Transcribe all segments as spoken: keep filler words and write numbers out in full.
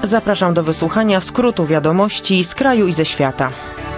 Zapraszam do wysłuchania skrótu wiadomości z kraju i ze świata.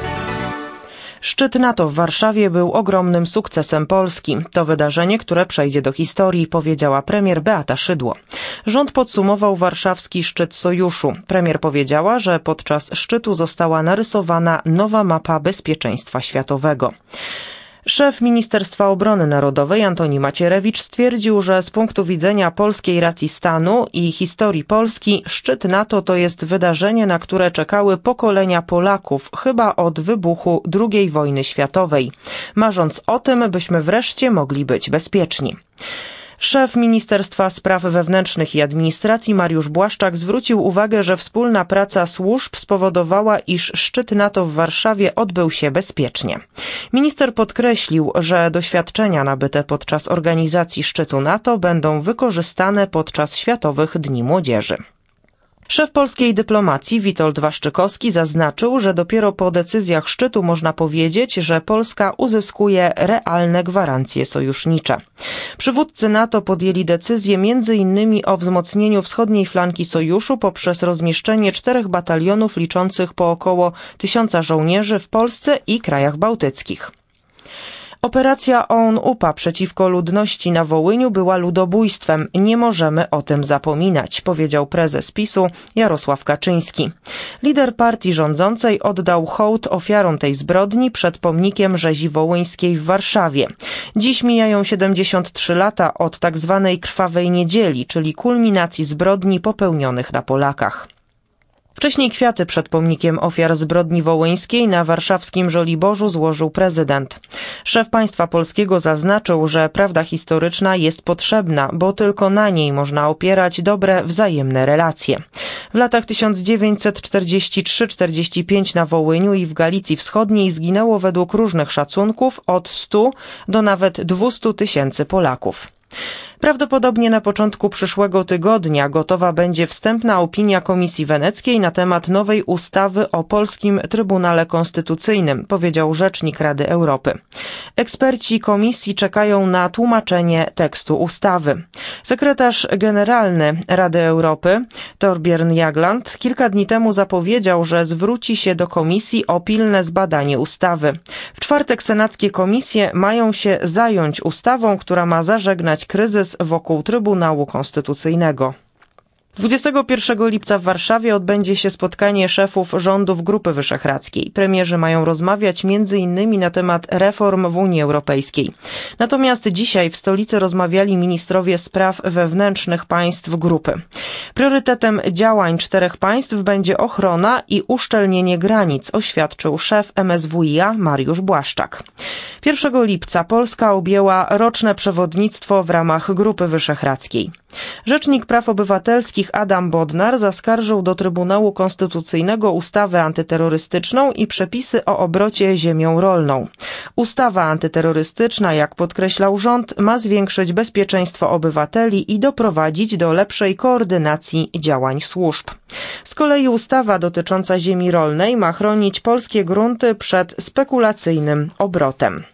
Szczyt NATO w Warszawie był ogromnym sukcesem Polski. To wydarzenie, które przejdzie do historii, powiedziała premier Beata Szydło. Rząd podsumował warszawski szczyt sojuszu. Premier powiedziała, że podczas szczytu została narysowana nowa mapa bezpieczeństwa światowego. Szef Ministerstwa Obrony Narodowej Antoni Macierewicz stwierdził, że z punktu widzenia polskiej racji stanu i historii Polski szczyt NATO to jest wydarzenie, na które czekały pokolenia Polaków chyba od wybuchu drugiej wojny światowej, marząc o tym, byśmy wreszcie mogli być bezpieczni. Szef Ministerstwa Spraw Wewnętrznych i Administracji Mariusz Błaszczak zwrócił uwagę, że wspólna praca służb spowodowała, iż szczyt NATO w Warszawie odbył się bezpiecznie. Minister podkreślił, że doświadczenia nabyte podczas organizacji szczytu NATO będą wykorzystane podczas Światowych Dni Młodzieży. Szef polskiej dyplomacji Witold Waszczykowski zaznaczył, że dopiero po decyzjach szczytu można powiedzieć, że Polska uzyskuje realne gwarancje sojusznicze. Przywódcy NATO podjęli decyzję między innymi o wzmocnieniu wschodniej flanki sojuszu poprzez rozmieszczenie czterech batalionów liczących po około tysiąca żołnierzy w Polsce i krajach bałtyckich. Operacja O U N U P A przeciwko ludności na Wołyniu była ludobójstwem. Nie możemy o tym zapominać, powiedział prezes PiSu Jarosław Kaczyński. Lider partii rządzącej oddał hołd ofiarom tej zbrodni przed pomnikiem rzezi wołyńskiej w Warszawie. Dziś mijają siedemdziesiąt trzy lata od tak zwanej Krwawej Niedzieli, czyli kulminacji zbrodni popełnionych na Polakach. Wcześniej kwiaty przed pomnikiem ofiar zbrodni wołyńskiej na warszawskim Żoliborzu złożył prezydent. Szef państwa polskiego zaznaczył, że prawda historyczna jest potrzebna, bo tylko na niej można opierać dobre, wzajemne relacje. W latach tysiąc dziewięćset czterdziestym trzecim do czterdziestego piątego na Wołyniu i w Galicji Wschodniej zginęło według różnych szacunków od stu do nawet dwustu tysięcy Polaków. Prawdopodobnie na początku przyszłego tygodnia gotowa będzie wstępna opinia Komisji Weneckiej na temat nowej ustawy o Polskim Trybunale Konstytucyjnym, powiedział rzecznik Rady Europy. Eksperci komisji czekają na tłumaczenie tekstu ustawy. Sekretarz generalny Rady Europy, Torbjörn Jagland, kilka dni temu zapowiedział, że zwróci się do komisji o pilne zbadanie ustawy. W czwartek senackie komisje mają się zająć ustawą, która ma zażegnać kryzys wokół Trybunału Konstytucyjnego. dwudziestego pierwszego lipca w Warszawie odbędzie się spotkanie szefów rządów Grupy Wyszehradzkiej. Premierzy mają rozmawiać między innymi na temat reform w Unii Europejskiej. Natomiast dzisiaj w stolicy rozmawiali ministrowie spraw wewnętrznych państw grupy. Priorytetem działań czterech państw będzie ochrona i uszczelnienie granic, oświadczył szef M S W i A Mariusz Błaszczak. pierwszego lipca Polska objęła roczne przewodnictwo w ramach Grupy Wyszehradzkiej. Rzecznik Praw Obywatelskich Adam Bodnar zaskarżył do Trybunału Konstytucyjnego ustawę antyterrorystyczną i przepisy o obrocie ziemią rolną. Ustawa antyterrorystyczna, jak podkreślał rząd, ma zwiększyć bezpieczeństwo obywateli i doprowadzić do lepszej koordynacji działań służb. Z kolei ustawa dotycząca ziemi rolnej ma chronić polskie grunty przed spekulacyjnym obrotem.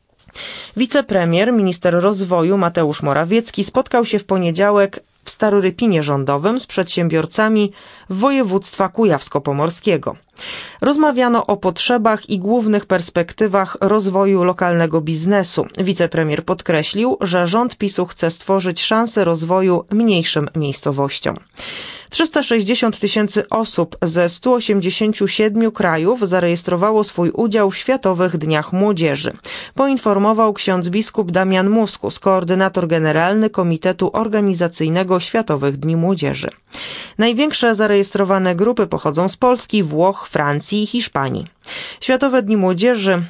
Wicepremier, minister rozwoju Mateusz Morawiecki spotkał się w poniedziałek w Starorypinie Rządowym z przedsiębiorcami województwa kujawsko-pomorskiego. Rozmawiano o potrzebach i głównych perspektywach rozwoju lokalnego biznesu. Wicepremier podkreślił, że rząd PiSu chce stworzyć szansę rozwoju mniejszym miejscowościom. trzysta sześćdziesiąt tysięcy osób ze stu osiemdziesięciu siedmiu krajów zarejestrowało swój udział w Światowych Dniach Młodzieży, poinformował ksiądz biskup Damian Muskus, koordynator generalny Komitetu Organizacyjnego Światowych Dni Młodzieży. Największe zarejestrowane grupy pochodzą z Polski, Włoch, Francji i Hiszpanii. Światowe Dni Młodzieży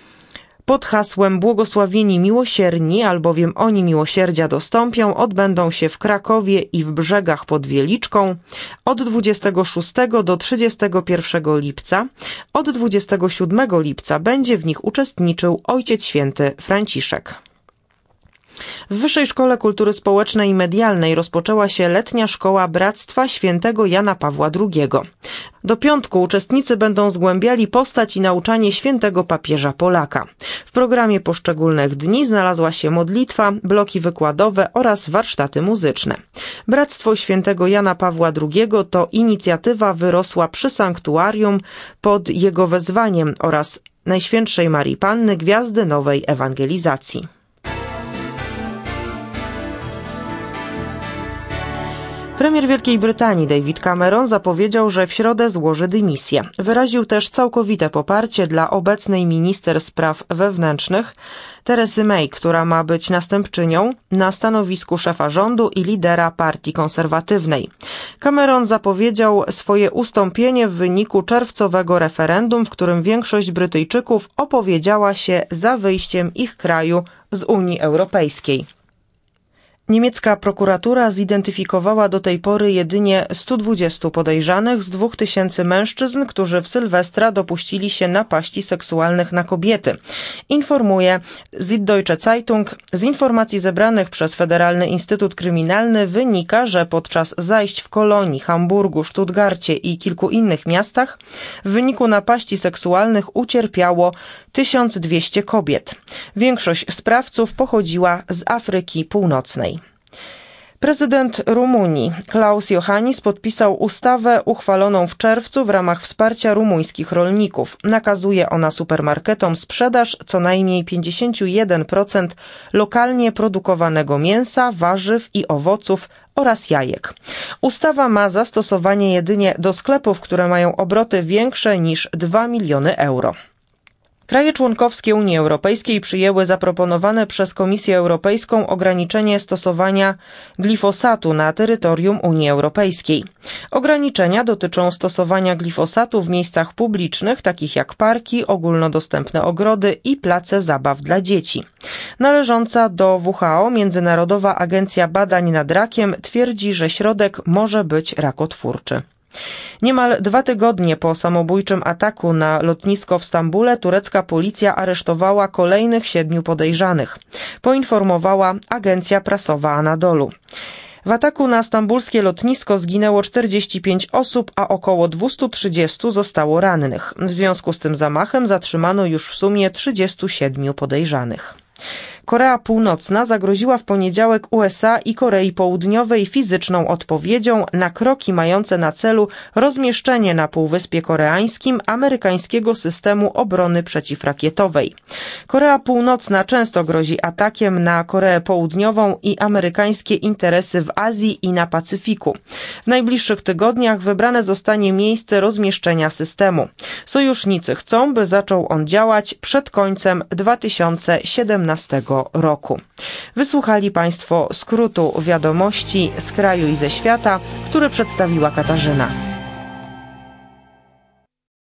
pod hasłem Błogosławieni miłosierni, albowiem oni miłosierdzia dostąpią, odbędą się w Krakowie i w Brzegach pod Wieliczką od dwudziestego szóstego do trzydziestego pierwszego lipca. Od dwudziestego siódmego lipca będzie w nich uczestniczył Ojciec Święty Franciszek. W Wyższej Szkole Kultury Społecznej i Medialnej rozpoczęła się letnia szkoła Bractwa Świętego Jana Pawła drugiego. Do piątku uczestnicy będą zgłębiali postać i nauczanie świętego papieża Polaka. W programie poszczególnych dni znalazła się modlitwa, bloki wykładowe oraz warsztaty muzyczne. Bractwo Świętego Jana Pawła drugiego to inicjatywa wyrosła przy sanktuarium pod jego wezwaniem oraz Najświętszej Marii Panny Gwiazdy Nowej Ewangelizacji. Premier Wielkiej Brytanii David Cameron zapowiedział, że w środę złoży dymisję. Wyraził też całkowite poparcie dla obecnej minister spraw wewnętrznych Teresy May, która ma być następczynią na stanowisku szefa rządu i lidera partii konserwatywnej. Cameron zapowiedział swoje ustąpienie w wyniku czerwcowego referendum, w którym większość Brytyjczyków opowiedziała się za wyjściem ich kraju z Unii Europejskiej. Niemiecka prokuratura zidentyfikowała do tej pory jedynie stu dwudziestu podejrzanych z dwóch tysięcy mężczyzn, którzy w Sylwestra dopuścili się napaści seksualnych na kobiety. Informuje Süddeutsche Zeitung. Z informacji zebranych przez Federalny Instytut Kryminalny wynika, że podczas zajść w Kolonii, Hamburgu, Stuttgarcie i kilku innych miastach w wyniku napaści seksualnych ucierpiało tysiąc dwieście kobiet. Większość sprawców pochodziła z Afryki Północnej. Prezydent Rumunii Klaus Iohannis podpisał ustawę uchwaloną w czerwcu w ramach wsparcia rumuńskich rolników. Nakazuje ona supermarketom sprzedaż co najmniej pięćdziesiąt jeden procent lokalnie produkowanego mięsa, warzyw i owoców oraz jajek. Ustawa ma zastosowanie jedynie do sklepów, które mają obroty większe niż dwa miliony euro. Kraje członkowskie Unii Europejskiej przyjęły zaproponowane przez Komisję Europejską ograniczenie stosowania glifosatu na terytorium Unii Europejskiej. Ograniczenia dotyczą stosowania glifosatu w miejscach publicznych, takich jak parki, ogólnodostępne ogrody i place zabaw dla dzieci. Należąca do W H O Międzynarodowa Agencja Badań nad Rakiem twierdzi, że środek może być rakotwórczy. Niemal dwa tygodnie po samobójczym ataku na lotnisko w Stambule turecka policja aresztowała kolejnych siedmiu podejrzanych, poinformowała agencja prasowa Anadolu. W ataku na stambulskie lotnisko zginęło czterdzieści pięć osób, a około dwieście trzydzieści zostało rannych. W związku z tym zamachem zatrzymano już w sumie trzydziestu siedmiu podejrzanych. Korea Północna zagroziła w poniedziałek U S A i Korei Południowej fizyczną odpowiedzią na kroki mające na celu rozmieszczenie na Półwyspie Koreańskim amerykańskiego systemu obrony przeciwrakietowej. Korea Północna często grozi atakiem na Koreę Południową i amerykańskie interesy w Azji i na Pacyfiku. W najbliższych tygodniach wybrane zostanie miejsce rozmieszczenia systemu. Sojusznicy chcą, by zaczął on działać przed końcem dwa tysiące siedemnastego roku. Wysłuchali Państwo skrótu wiadomości z kraju i ze świata, który przedstawiła Katarzyna.